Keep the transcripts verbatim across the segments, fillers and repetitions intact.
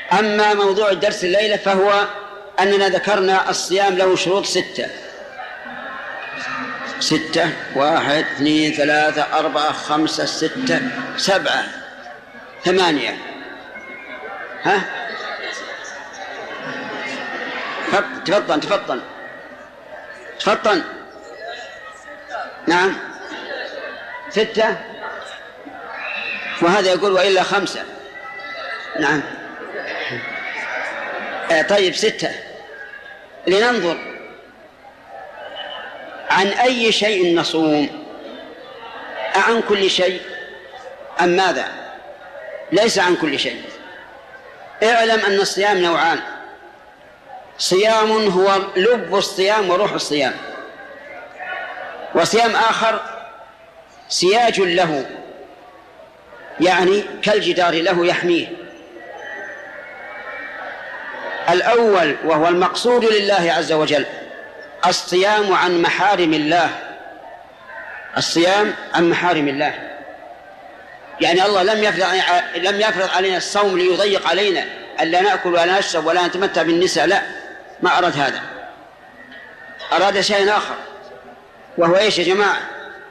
أما موضوع الدرس الليلة فهو أننا ذكرنا الصيام له شروط ستة ستة واحد اثنين ثلاثة أربعة خمسة ستة سبعة ثمانية. ها تفضل تفضل تفضل. نعم ستة، وهذا يقول وإلا خمسة. نعم طيب ستة. لننظر عن أي شيء نصوم، عن كل شيء أم ماذا؟ ليس عن كل شيء. اعلم أن الصيام نوعان، صيام هو لب الصيام وروح الصيام، وصيام آخر سياج له، يعني كالجدار له يحميه. الأول وهو المقصود لله عز وجل الصيام عن محارم الله، الصيام عن محارم الله، يعني الله لم يفرض لم يفرض علينا الصوم ليضيق علينا ألا نأكل ولا نشرب ولا نتمتع بالنساء، لا، ما أراد هذا، أراد شيء آخر، وهو إيش يا جماعة؟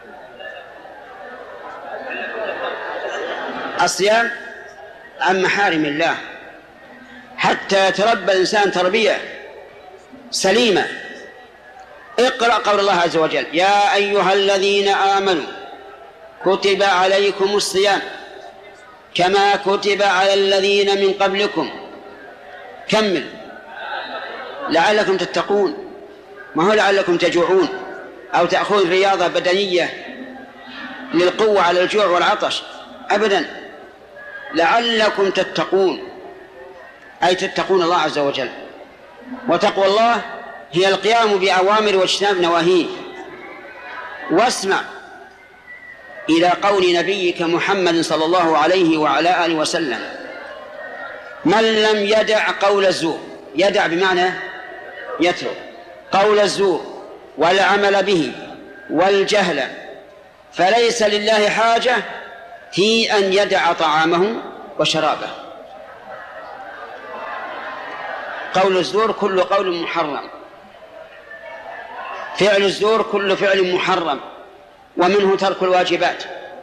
الصيام عن محارم الله حتى يتربى الإنسان تربية سليمة. اقرأ قول الله عز وجل يا أيها الذين آمنوا كتب عليكم الصيام كما كتب على الذين من قبلكم. كمل لعلكم تتقون، ما هو لعلكم تجوعون أو تأخذون رياضة بدنية للقوة على الجوع والعطش، أبدا، لعلكم تتقون، أي تتقون الله عز وجل. وتقوى الله هي القيام بأوامر واجتناب نواهيه. واسمع إلى قول نبيك محمد صلى الله عليه وعلى آله وسلم من لم يدع قول الزور، يدع بمعنى يترك، قول الزور والعمل به والجهل فليس لله حاجة في أن يدع طعامه وشرابه. قول الزور كل قول محرم، فعل الزور كل فعل محرم، ومنه ترك الواجبات.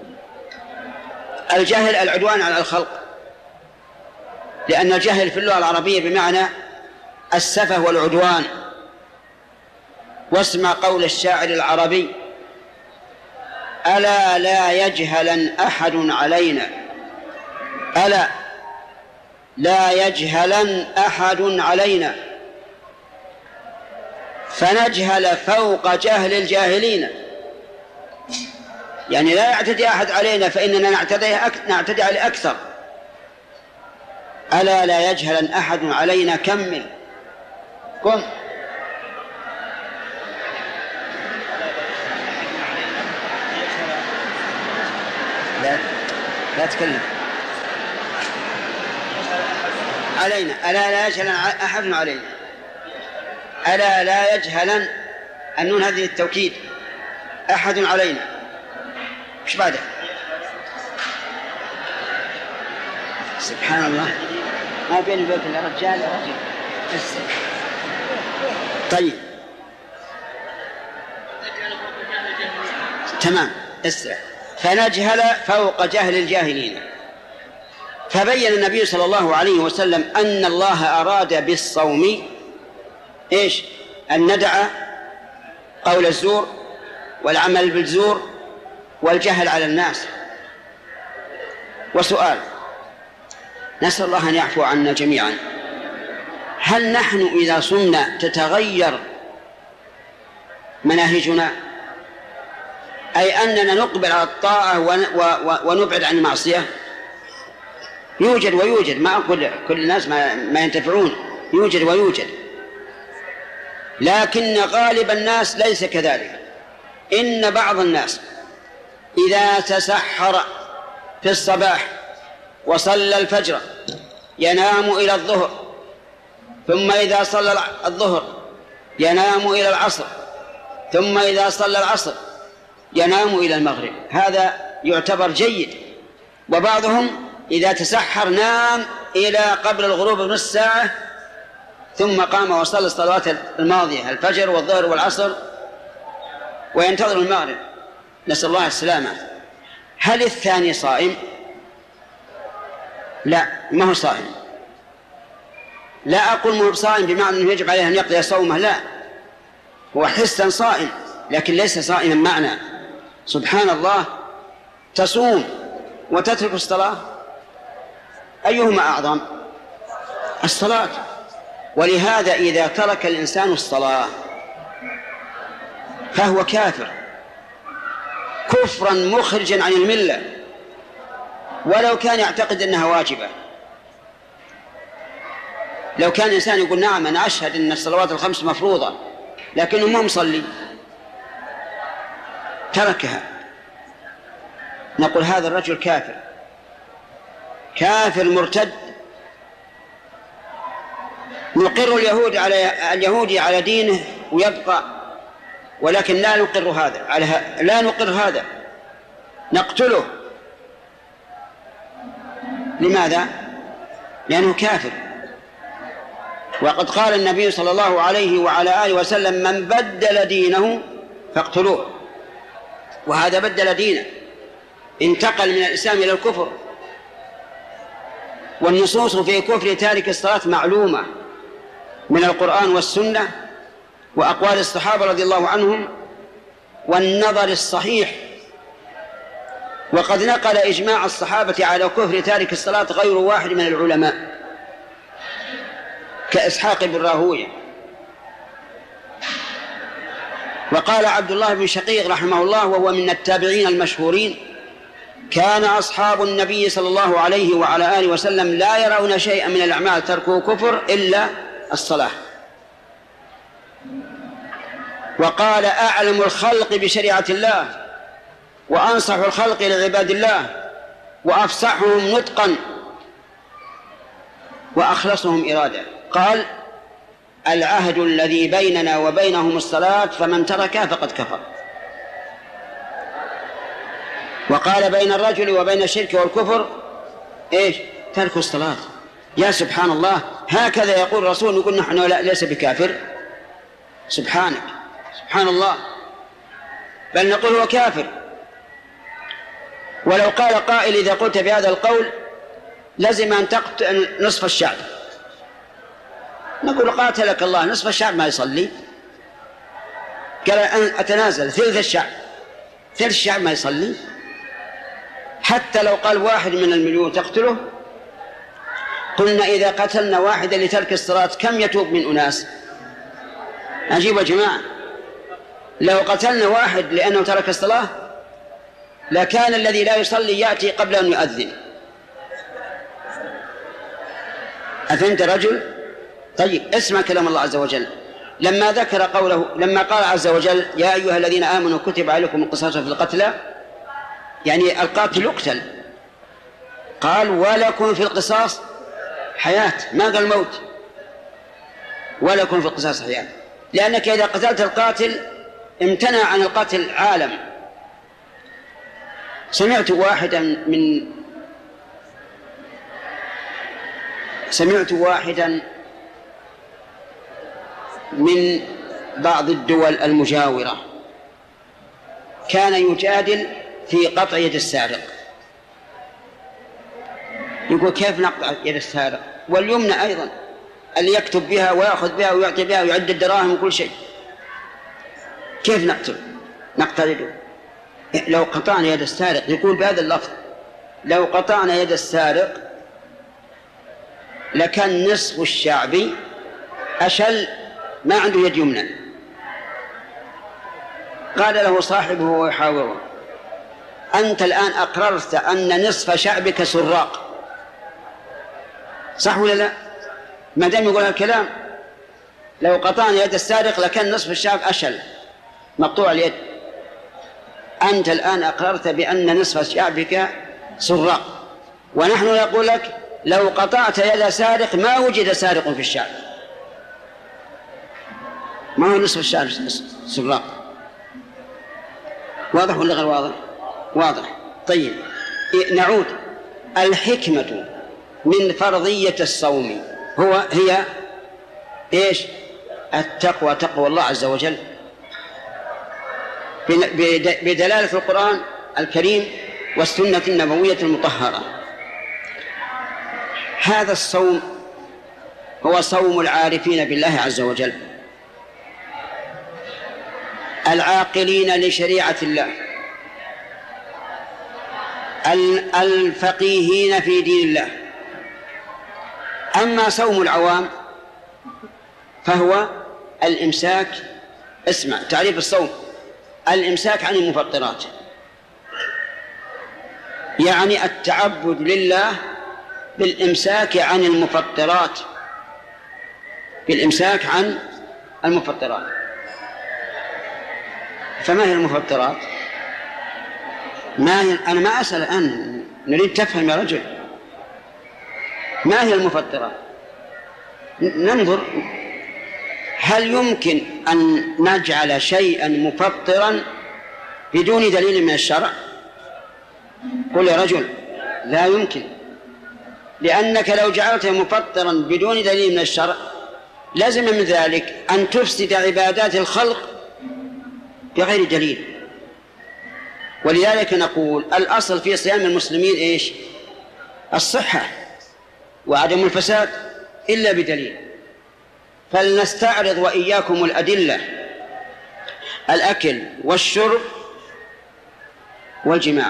الجهل العدوان على الخلق، لأن الجهل في اللغة العربية بمعنى السفه والعدوان. واسمع قول الشاعر العربي ألا لا يجهلن أحد علينا، ألا لا يجهلن أحد علينا فنجهل فوق جهل الجاهلين، يعني لا يعتدي أحد علينا فإننا نعتدي, أك... نعتدي عليه أكثر. ألا لا يجهلن أحد علينا. كمل قم. لا لا تكلم علينا. ألا لا يجهلن أحد علينا، ألا لا يجهلن، النون هذه التوكيد، أحد علينا. إيش بعده؟ سبحان الله، ما بيني وبينك إلا رجال رجل. طيب تمام، اسرع. فنجهل فوق جهل الجاهلين. فبين النبي صلى الله عليه وسلم أن الله أراد بالصوم إيش؟ أن ندع قول الزور والعمل بالزور والجهل على الناس. وسؤال نسأل الله أن يعفو عنا جميعا، هل نحن إذا صمنا تتغير مناهجنا؟ أي أننا نقبل على الطاعة ونبعد عن المعصية؟ يوجد ويوجد، ما أقول كل الناس ما, ما ينتفعون، يوجد ويوجد، لكن غالب الناس ليس كذلك. إن بعض الناس إذا تسحر في الصباح وصلى الفجر ينام إلى الظهر، ثم إذا صلى الظهر ينام إلى العصر، ثم إذا صلى العصر ينام إلى المغرب، هذا يعتبر جيد. وبعضهم إذا تسحر نام إلى قبل الغروب بنصف ساعة، ثم قام وصلى الصلوات الماضية الفجر والظهر والعصر وينتظر المغرب، نسأل الله السلامة، هل الثاني صائم؟ لا، ما هو صائم. لا أقول ما هو صائم بمعنى أنه يجب عليه أن يقضي صومه، لا، هو حسا صائم لكن ليس صائما معنى. سبحان الله، تصوم وتترك الصلاة، أيهما أعظم؟ الصلاة. ولهذا إذا ترك الإنسان الصلاة فهو كافر كفرا مخرجا عن الملة، ولو كان يعتقد أنها واجبة. لو كان الإنسان يقول نعم أنا أشهد أن الصلوات الخمس مفروضة لكنه ما مصلي، تركها، نقول هذا الرجل كافر، كافر مرتد. نقر اليهود على اليهودي على دينه ويبقى، ولكن لا نقر هذا على ه... لا نقر هذا، نقتله. لماذا؟ لأنه كافر. وقد قال النبي صلى الله عليه وعلى آله وسلم من بدل دينه فاقتلوه، وهذا بدل دينه، انتقل من الإسلام إلى الكفر. والنصوص في كفر تارك الصلاة معلومة من القرآن والسنة وأقوال الصحابة رضي الله عنهم والنظر الصحيح. وقد نقل إجماع الصحابة على كفر تارك الصلاة غير واحد من العلماء كإسحاق بن راهويه. وقال عبد الله بن شقيق رحمه الله وهو من التابعين المشهورين كان أصحاب النبي صلى الله عليه وعلى آله وسلم لا يرون شيئا من الأعمال تركه كفر إلا الصلاة. وقال أعلم الخلق بشريعة الله وأنصح الخلق لعباد الله وأفصحهم نطقا وأخلصهم إرادة. قال العهد الذي بيننا وبينهم الصلاة فمن تركها فقد كفر. وقال بين الرجل وبين الشرك والكفر إيش؟ ترك الصلاة. يا سبحان الله، هكذا يقول الرسول، يقول نحن لا ليس بكافر. سبحانك، سبحان الله، بل نقول هو كافر. ولو قال قائل إذا قلت بهذا القول لازم أن تقتل نصف الشعب، نقول قاتلك الله، نصف الشعب ما يصلي. قال أن أتنازل ثلث الشعب، ثلث الشعب ما يصلي. حتى لو قال واحد من المليون تقتله، قلنا إذا قتلنا واحدا لترك الصلاة كم يتوب من أناس؟ عجيب يا جماعة، لو قتلنا واحد لأنه ترك الصلاة لكان الذي لا يصلي يأتي قبل أن يؤذن. أفهمت رجل؟ طيب اسمع كلام الله عز وجل لما ذكر قوله، لما قال عز وجل يا أيها الذين آمنوا كتب عليكم القصاص في القتلى، يعني القاتل يقتل، قال ولكم في القصاص حياة، ما قال موت، ولكم في القصاص حياة، لأنك إذا قتلت القاتل امتنع عن القتل عالم. سمعت واحدا من سمعت واحدا من بعض الدول المجاورة كان يجادل في قطع يد السارق، يقول كيف نقطع يد السارق واليمنى أيضا اللي يكتب بها ويأخذ بها ويعطي بها ويعد الدراهم وكل شيء، كيف نقتل نقطع يده؟ لو قطعنا يد السارق، يقول بهذا اللفظ لو قطعنا يد السارق لكان نصف الشعب أشل ما عنده يد يمنى. قال له صاحبه ويحاوره أنت الآن أقررت أن نصف شعبك سراق، صح ولا لا؟ ما دام يقول الكلام لو قطعنا يد السارق لكان نصف الشعب أشل مقطوع اليد. أنت الآن أقررت بأن نصف شعبك سراق، ونحن نقول لك لو قطعت يد سارق ما وجد سارق في الشعب، ما هو نصف الشعب سراق. واضح ولا غير واضح؟ واضح. طيب نعود. الحكمة من فرضية الصوم هو هي إيش؟ التقوى، تقوى الله عز وجل بدلالة القرآن الكريم والسنة النبوية المطهرة. هذا الصوم هو صوم العارفين بالله عز وجل العاقلين لشريعة الله الفقيهين في دين الله. أما صوم العوام فهو الإمساك. اسمع تعريف الصوم: الإمساك عن المفطرات، يعني التعبد لله بالإمساك عن المفطرات، بالإمساك عن المفطرات. فما هي المفطرات؟ ما هي؟ أنا ما أسأل الآن، نريد تفهم يا رجل. ما هي المفطرات؟ ننظر هل يمكن أن نجعل شيئا مفطرا بدون دليل من الشرع؟ قل يا رجل لا يمكن، لأنك لو جعلته مفطرا بدون دليل من الشرع لازم من ذلك أن تفسد عبادات الخلق بغير دليل. ولذلك نقول الأصل في صيام المسلمين إيش؟ الصحة وعدم الفساد إلا بدليل. فلنستعرض وإياكم الأدلة: الأكل والشرب والجماع،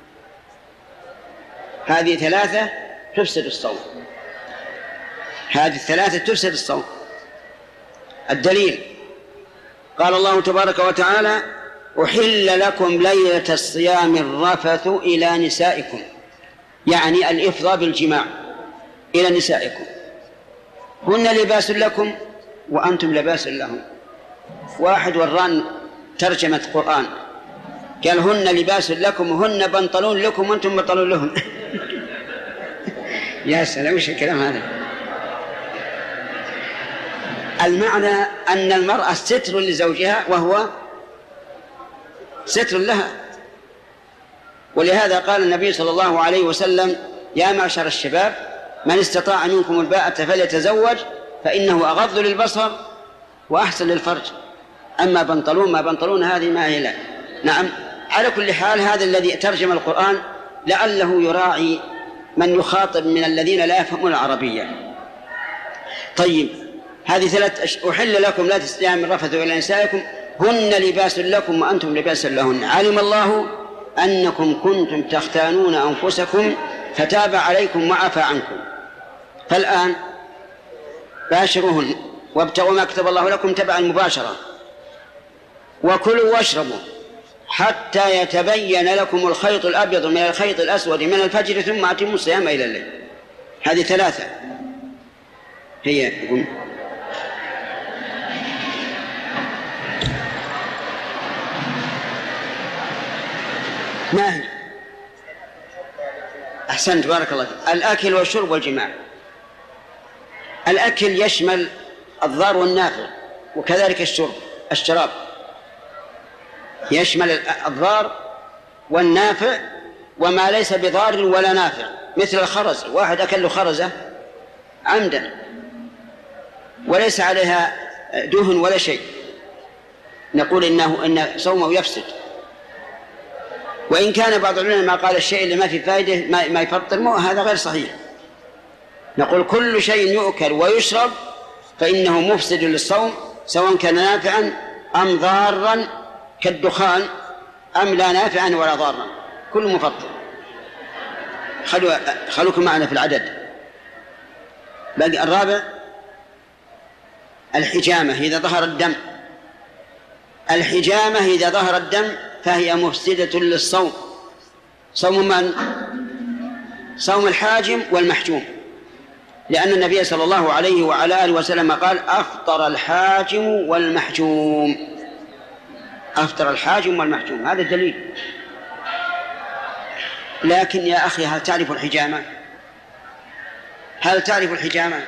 هذه ثلاثة تفسد الصوم، هذه الثلاثة تفسد الصوم. الدليل: قال الله تبارك وتعالى: أحل لكم ليلة الصيام الرفث إلى نسائكم، يعني الإفضاء بالجماع إلى نسائكم، هن لباس لكم وأنتم لباس لهم. واحد وران ترجمة قرآن قال هن لباس لكم وهن بنطلون لكم وأنتم بنطلون لهم. يا سلام، وش الكلام هذا؟ المعنى أن المرأة ستر لزوجها وهو ستر لها. ولهذا قال النبي صلى الله عليه وسلم: يا معشر الشباب من استطاع منكم الباءة فليتزوج فإنه أغض للبصر وأحسن للفرج. أما بنطلون ما بنطلون هذه ما هي لا. نعم، على كل حال هذا الذي ترجم القرآن لعله يراعي من يخاطب من الذين لا يفهمون العربية. طيب، هذه ثلاث: أحل لكم لا تستطيعون من رفث إلى نسائكم هن لباس لكم وأنتم لباس لهن. علم الله أنكم كنتم تختانون أنفسكم فتاب عليكم وعفى عنكم، فالآن باشروهن وابتغوا ما كتب الله لكم تبع المباشرة، وكلوا واشربوا حتى يتبين لكم الخيط الأبيض من الخيط الأسود من الفجر ثم أتموا الصيام إلى الليل. هذه ثلاثة هي. يقول ما هي؟ أحسنت، بارك الله فيك. الأكل والشرب والجماع. الأكل يشمل الضار والنافع، وكذلك الشرب الشراب يشمل الضار والنافع وما ليس بضار ولا نافع، مثل الخرز. واحد أكل خرزة عمدا وليس عليها دهن ولا شيء، نقول إنه إن صومه يفسد. وإن كان بعض العلماء قال الشيء اللي ما في فائدة ما, ما يفطر، هذا غير صحيح. نقول كل شيء يؤكل ويشرب فإنه مفسد للصوم، سواء كان نافعا أم ضارا كالدخان أم لا نافعا ولا ضارا، كل مفطر. خلوا خلوكم معنا في العدد. باقي الرابع: الحجامة إذا ظهر الدم. الحجامة إذا ظهر الدم فهي مفسدة للصوم. صوم من؟ صوم الحاجم والمحجوم، لأن النبي صلى الله عليه وعلى آله وسلم قال: أفطر الحاجم والمحجوم. أفطر الحاجم والمحجوم، هذا الدليل. لكن يا أخي، هل تعرف الحجامة؟ هل تعرف الحجامة؟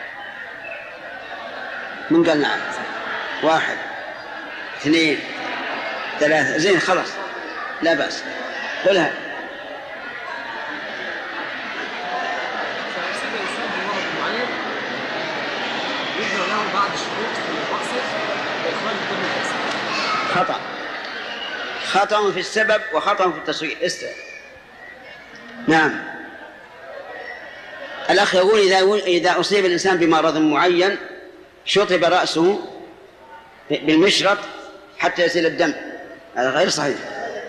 من قال نعم؟ واحد، اثنين، ثلاثة، زين، خلاص لا بأس، قلها. له بعض الشروط المقصد لإخراج الدم الفاسد. خطأ خطأ في السبب وخطأ في التصوير. استوى. نعم. الأخ يقول إذا إذا أصيب الإنسان بمرض معين شطب رأسه بالمشرط حتى يسيل الدم، هذا غير صحيح.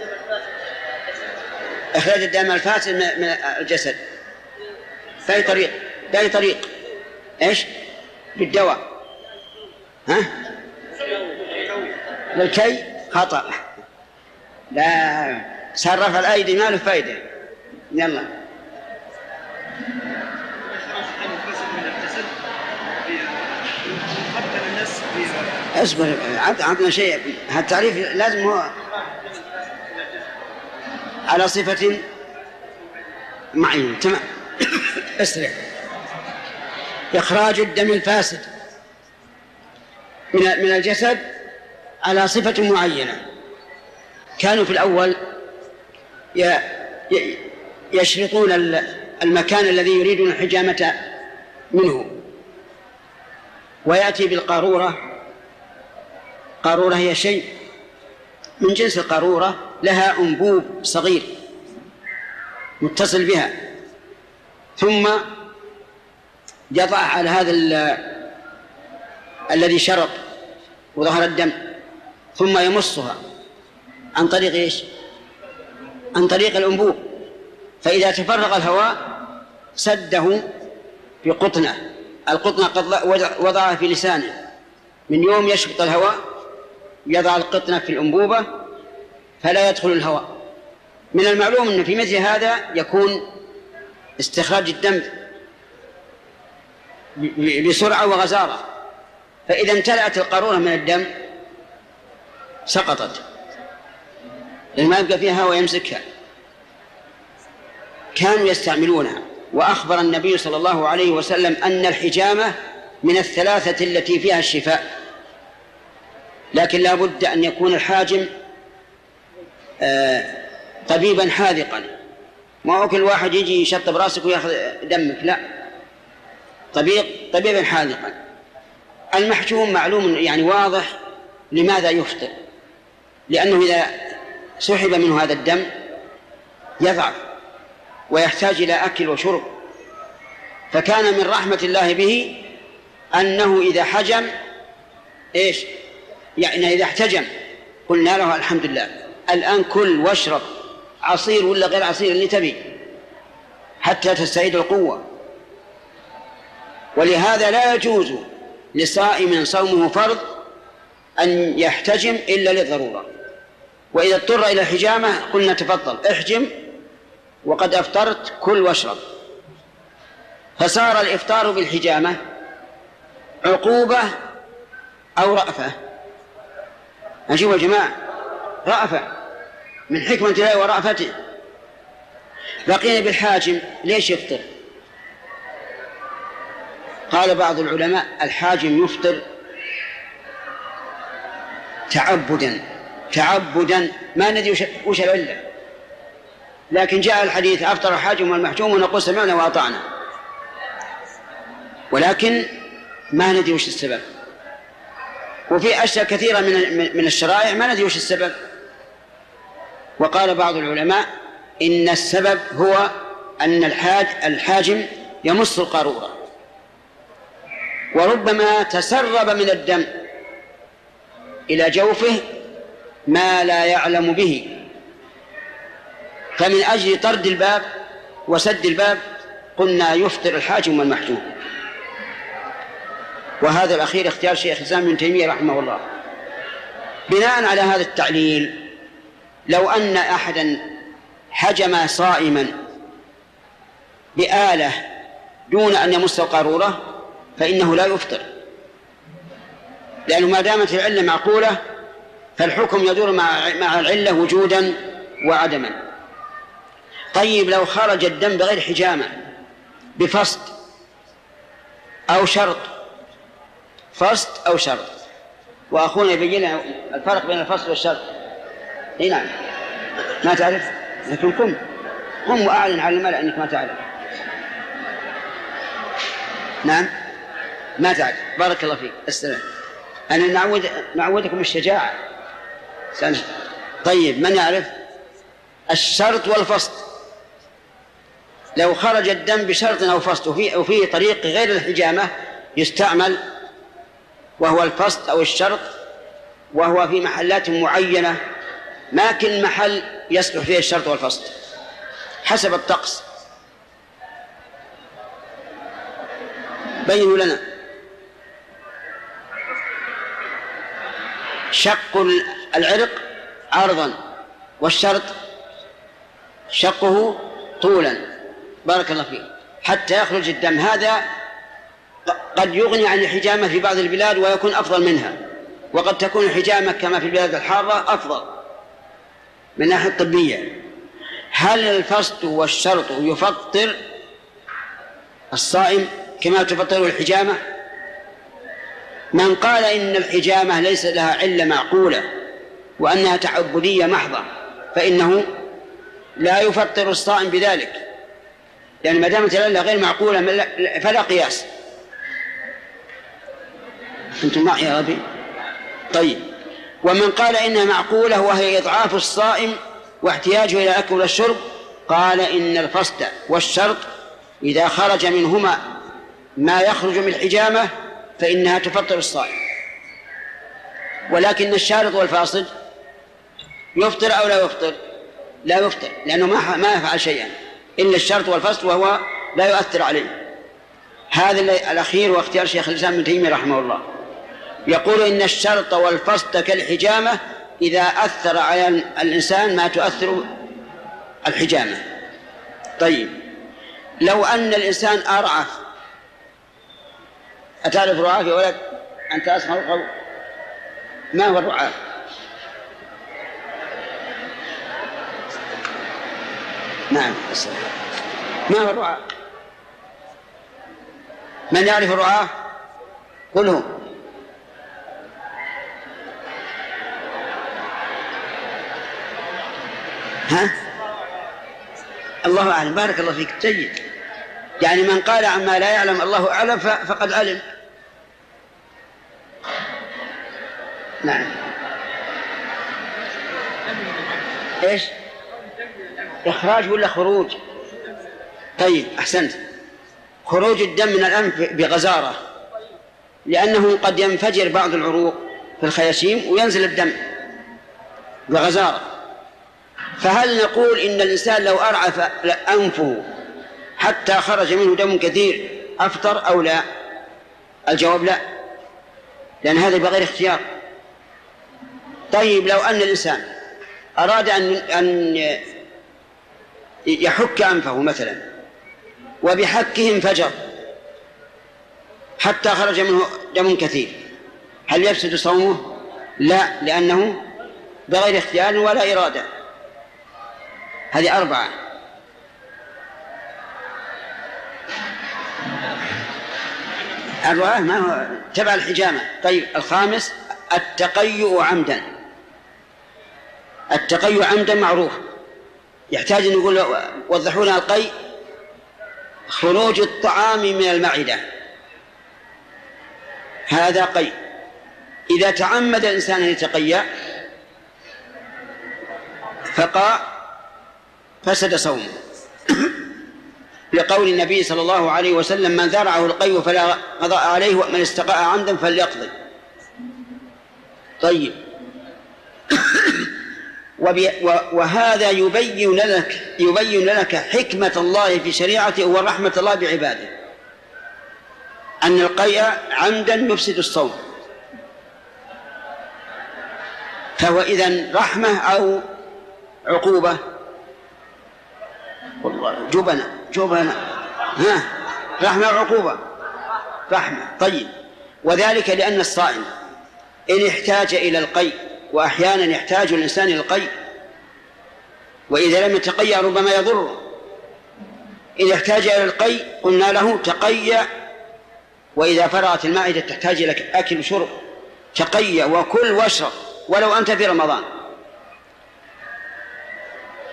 إخراج الدم الفاسد من الجسد بأي طريق؟ بأي طريق؟ إيش؟ بالدواء. ها؟ للكي؟ خطأ. لا، صرف الأيدي ما له فايدة. يلا. اصبر، عطنا شيء. هالتعريف لازم هو على صفة معينة. تمام. اسرع. إخراج الدم الفاسد من من الجسد على صفة معينة. كانوا في الأول يشرطون المكان الذي يريدون الحجامة منه، ويأتي بالقارورة. قارورة هي شيء من جنس القارورة، لها أنبوب صغير متصل بها، ثم يضع على هذا الذي شرط وظهر الدم، ثم يمصها عن طريق إيش؟ عن طريق الأنبوب. فإذا تفرغ الهواء سده بقطنة. القطنة قد وضعها في لسانه، من يوم يشبط الهواء يضع القطنة في الأنبوبة فلا يدخل الهواء. من المعلوم أن في مثل هذا يكون استخراج الدم بسرعة وغزارة، فإذا امتلأت القارورة من الدم سقطت لما يبقى فيها هواء يمسكها. كانوا يستعملونها. وأخبر النبي صلى الله عليه وسلم أن الحجامة من الثلاثة التي فيها الشفاء، لكن لا بد أن يكون الحاجم آه طبيبا حاذقا، ما هو كل واحد يجي يشطب راسك ويأخذ دمك، لا، طبيب طبيبا حاذقا. المحجوم معلوم يعني واضح لماذا يفطر، لأنه إذا سحب منه هذا الدم يضعف ويحتاج إلى أكل وشرب، فكان من رحمة الله به أنه إذا حجم إيش؟ يعني إذا احتجم قلنا له الحمد لله الآن كل واشرب عصير ولا غير عصير اللي تبي حتى تستعيد القوة. ولهذا لا يجوز لصائم صومه فرض أن يحتجم إلا للضرورة. وإذا اضطر إلى الحجامة قلنا تفضل احجم وقد أفطرت كل واشرب. فصار الإفطار بالحجامة عقوبة أو رأفة. أجيب يا جماعة، رأفة من حكمة الله ورأفته. بقينا بالحاجم ليش يفطر؟ قال بعض العلماء الحاجم يفطر تعبدا تعبدا ما ندري وش العلة، لكن جاء الحديث أفطر الحاجم والمحجوم ونقول سمعنا وأطعنا، ولكن ما ندري وش السبب. وفي أشياء كثيرة من من الشرائع ما ندري وش السبب. وقال بعض العلماء إن السبب هو أن الحاج الحاجم يمص القارورة، وربما تسرب من الدم إلى جوفه ما لا يعلم به، فمن أجل طرد الباب وسد الباب قلنا يفطر الحاجم والمحجوم. وهذا الأخير اختيار شيخ الإسلام ابن تيمية رحمه الله. بناء على هذا التعليل لو أن أحدا حجم صائما بآلة دون أن يمس القارورة فإنه لا يفطر، لأنه ما دامت العلة معقولة فالحكم يدور مع مع العلة وجودا وعدما. طيب لو خرج الدم بغير حجامة بفسد أو شرط، فسد أو شرط، وأخونا يبين لنا الفرق بين الفسد والشرط. إيه نعم ما تعرف، لكن قم قم وأعلن على الملأ أنك ما تعرف. نعم ما تعرف. بارك الله فيك. السلام. أنا نعود نعودكم الشجاعة. سنة. طيب من يعرف الشرط والفصل؟ لو خرج الدم بشرط أو فصل وفيه, وفيه طريق غير الحجامة يستعمل، وهو الفصل أو الشرط، وهو في محلات معينة، ما كل محل يصلح فيه الشرط والفصل حسب الطقس. بينوا لنا. شق العرق عرضا، والشرط شقه طولا. بارك الله فيك. حتى يخرج الدم. هذا قد يغني عن الحجامة في بعض البلاد ويكون أفضل منها، وقد تكون الحجامة كما في البلاد الحارة أفضل من الناحية الطبية. هل الفصل والشرط يفطر الصائم كما تفطره الحجامة؟ من قال إن الحجامة ليس لها علة معقولة وأنها تعبدية محضة فإنه لا يفطر الصائم بذلك، لأن ما دامت العلة غير معقولة فلا قياس. أنتم معي يا ربي؟ طيب. ومن قال إنها معقولة وهي إضعاف الصائم واحتياجه إلى الأكل والشرب قال إن الفصل والشرط إذا خرج منهما ما يخرج من الحجامة فإنها تفطر الصائم. ولكن الشارط والفاصل يفطر أو لا يفطر؟ لا يفطر، لأنه ما ما يفعل شيئا إلا الشرط والفصل وهو لا يؤثر عليه. هذا الأخير واختيار شيخ الإسلام ابن تيمية رحمه الله، يقول إن الشرط والفصل كالحجامة إذا أثر على الإنسان ما تؤثر الحجامة. طيب، لو أن الإنسان أرعف، أتعرف رعاف يا ولد؟ أنت أسمع القول. ما هو الرعاف؟ نعم. ما هو الرعاف؟ من يعرف الرعاف؟ قله. ها؟ الله أعلم. بارك الله فيك. جيد. يعني من قال عما لا يعلم الله أعلم فقد علم. نعم. إيش؟ إخراج ولا خروج؟ طيب أحسنت. خروج الدم من الأنف بغزارة، لأنه قد ينفجر بعض العروق في الخياشيم وينزل الدم بغزارة. فهل نقول إن الإنسان لو أرعف أنفه حتى خرج منه دم كثير أفطر أو لا؟ الجواب لا، لأن هذا بغير اختيار. طيب، لو أن الإنسان أراد أن أن يحك أنفه مثلا وبحكه انفجر حتى خرج منه دم كثير، هل يفسد صومه؟ لا، لأنه بغير اختيار ولا إرادة. هذه أربعة. الرعاة ما هو تبع الحجامة. طيب، الخامس التقيؤ عمدا. التقيؤ عمدا معروف، يحتاج أن نقول وضحوا لنا القيء. خروج الطعام من المعدة، هذا قيء. إذا تعمد الإنسان أن يتقيأ فقع فسد صومه، لقول النبي صلى الله عليه وسلم: من ذرعه القيء فلا قضاء عليه ومن استقاء عمدا فليقضي. طيب. وهذا يبين لك يبين لك حكمة الله في شريعته ورحمة الله بعباده، أن القيء عمدا يفسد الصوم، فهو إذن رحمة أو عقوبة؟ والله جبنة جبنة ها رحمة وعقوبة؟ رحمة. طيب، وذلك لأن الصائم إن احتاج إلى القيء، وأحيانا يحتاج الإنسان إلى القيء، وإذا لم يتقيأ ربما يضره. إذا احتاج إلى القيء قلنا له تقيأ، وإذا فرغت المائدة تحتاج إلى أكل وشرب تقيأ وكل واشرب ولو أنت في رمضان.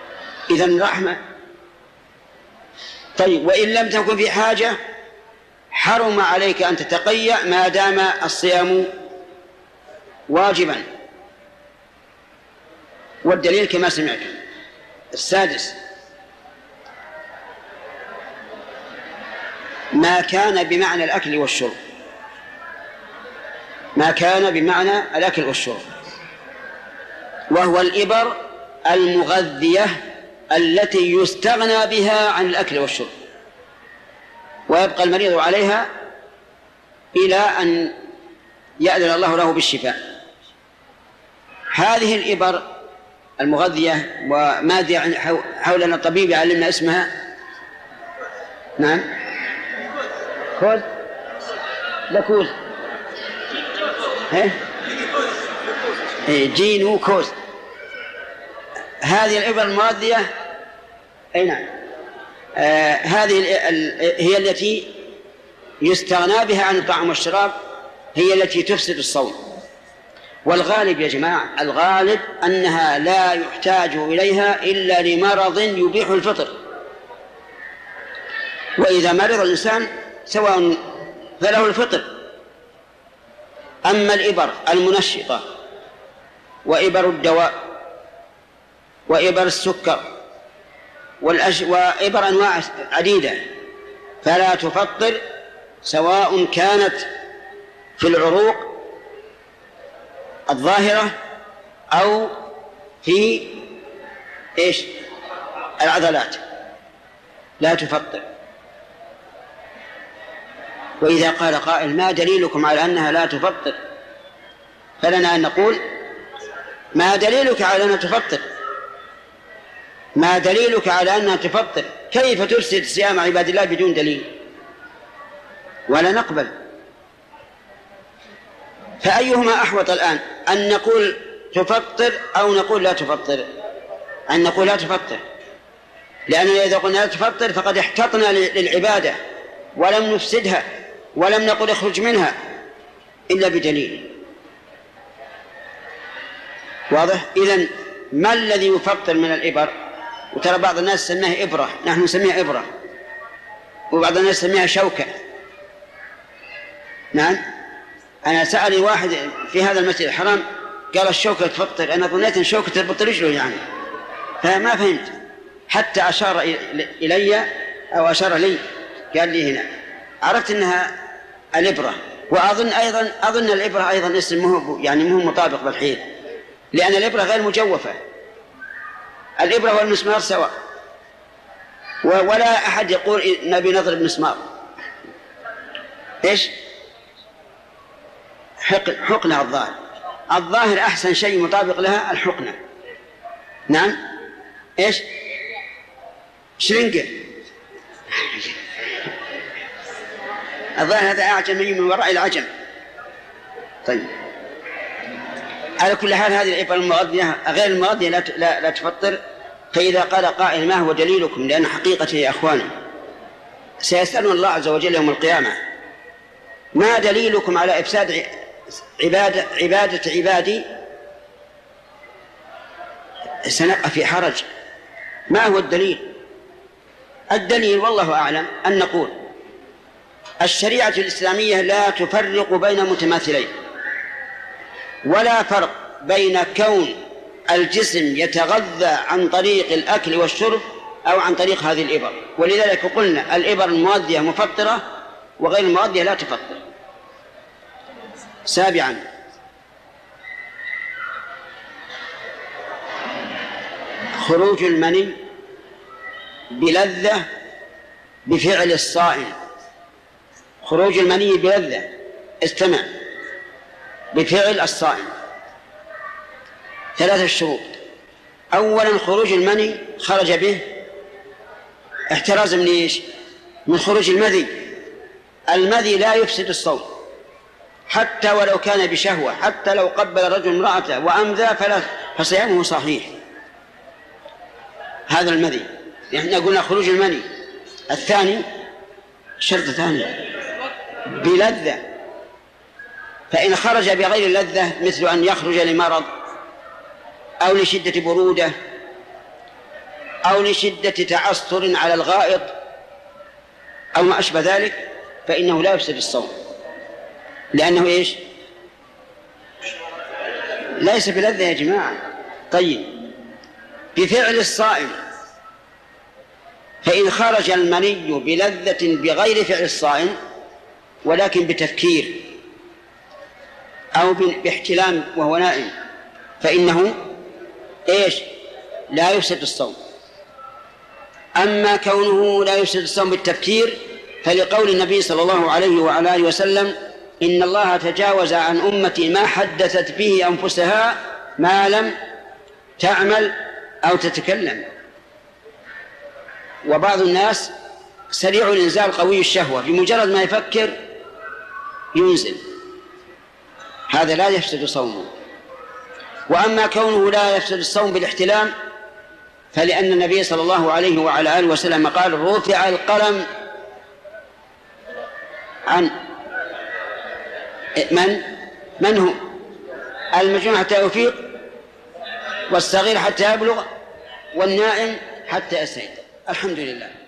إذن رحمة. طيب، وإن لم تكن في حاجة حرم عليك أن تتقيأ ما دام الصيام واجبا. والدليل كما سمعت. السادس ما كان بمعنى الأكل والشرب، ما كان بمعنى الأكل والشرب، وهو الإبر المغذية التي يستغنى بها عن الأكل والشرب ويبقى المريض عليها إلى أن يأذن الله له بالشفاء. هذه الإبر المغذية، وما حولنا الطبيب يعلمنا اسمها، نعم، كوز لكوز جينو كوز. هذه الإبر المغذية أي نعم، آه هذه هي التي يستغنى بها عن الطعام والشراب، هي التي تفسد الصوم. والغالب يا جماعة، الغالب أنها لا يحتاج إليها إلا لمرض يبيح الفطر، وإذا مرض الإنسان سواء فله الفطر. أما الإبر المنشطة وإبر الدواء وإبر السكر والأش... وإبر أنواع عديدة فلا تفطر، سواء كانت في العروق الظاهرة أو في إيش العضلات، لا تفطر. وإذا قال قائل ما دليلكم على أنها لا تفطر، فلنا أن نقول ما دليلك على أنها تفطر؟ ما دليلك على أنها تفطر؟ كيف تفسد صيام عباد الله بدون دليل؟ ولا نقبل. فأيهما أحوط الآن، أن نقول تفطر أو نقول لا تفطر؟ أن نقول لا تفطر، لأننا إذا قلنا لا تفطر فقد احتطنا للعبادة ولم نفسدها ولم نقل اخرج منها إلا بدليل واضح. إذن ما الذي يفطر من الإبر؟ وترى بعض الناس سميها إبرة، نحن نسميها إبرة، وبعض الناس سميها شوكة. نعم، أنا سألي واحد في هذا المسجد الحرام قال الشوكة تفطر، أنا ظنيت أن شوكة تربط رجله يعني، فما فهمت، حتى أشار إلي أو أشار لي قال لي هنا، عرفت أنها الإبرة. وأظن أيضا أظن الإبرة أيضا اسم مهو يعني مو مطابق بالحيل، لأن الإبرة غير مجوفة، الإبرة والمسمار سواء، ولا أحد يقول نبي نضرب مسمار. إيش حقنة الظاهر، الظاهر أحسن شيء مطابق لها الحقنة. نعم، إيش شرنجة، الظاهر هذا أعجمي من وراء العجم. طيب، على كل حال هذه الإبرة المغذية غير المغذية لا, لا, لا تفطر. فإذا قال قائل ما هو دليلكم؟ لأن حقيقة يا أخواني سيسألون الله عز وجل يوم القيامة ما دليلكم على إفساد عبادة, عبادة عبادي؟ سنقع في حرج. ما هو الدليل؟ الدليل والله أعلم أن نقول الشريعة الإسلامية لا تفرق بين متماثلين، ولا فرق بين كون الجسم يتغذى عن طريق الأكل والشرب أو عن طريق هذه الإبر. ولذلك قلنا الإبر المغذية مفطرة وغير المغذية لا تفطر. سابعا خروج المني بلذة بفعل الصائم. خروج المني بلذة، استمع، بفعل الصائم ثلاثة شروط. أولا خروج المني خرج به احتراز من إيش؟ من خروج المذي. المذي لا يفسد الصوم حتى ولو كان بشهوة، حتى لو قبل الرجل امرأته وأمذى فلا فصيامه صحيح. هذا المذي، احنا قلنا خروج المني. الثاني شرط ثاني بلذة، فإن خرج بغير اللذة مثل أن يخرج لمرض أو لشدة برودة أو لشدة تعثر على الغائط أو ما أشبه ذلك فإنه لا يفسد الصوم، لأنه إيش؟ ليس بلذة يا جماعة. طيب، بفعل الصائم، فإن خرج المني بلذة بغير فعل الصائم ولكن بتفكير أو باحتلام وهو نائم فإنه إيش؟ لا يفسد الصوم. أما كونه لا يفسد الصوم بالتفكير فلقول النبي صلى الله عليه وعلى آله وسلم: إن الله تجاوز عن أمتي ما حدثت به أنفسها ما لم تعمل أو تتكلم. وبعض الناس سريع الإنزال قوي الشهوة، بمجرد ما يفكر ينزل، هذا لا يفسد صومه. وأما كونه لا يفسد الصوم بالاحتلام فلأن النبي صلى الله عليه وعلى آله وسلم قال: رفع القلم عن من؟ من هو؟ المجنون حتى يفيق، والصغير حتى يبلغ، والنائم حتى يستيقظ. الحمد لله.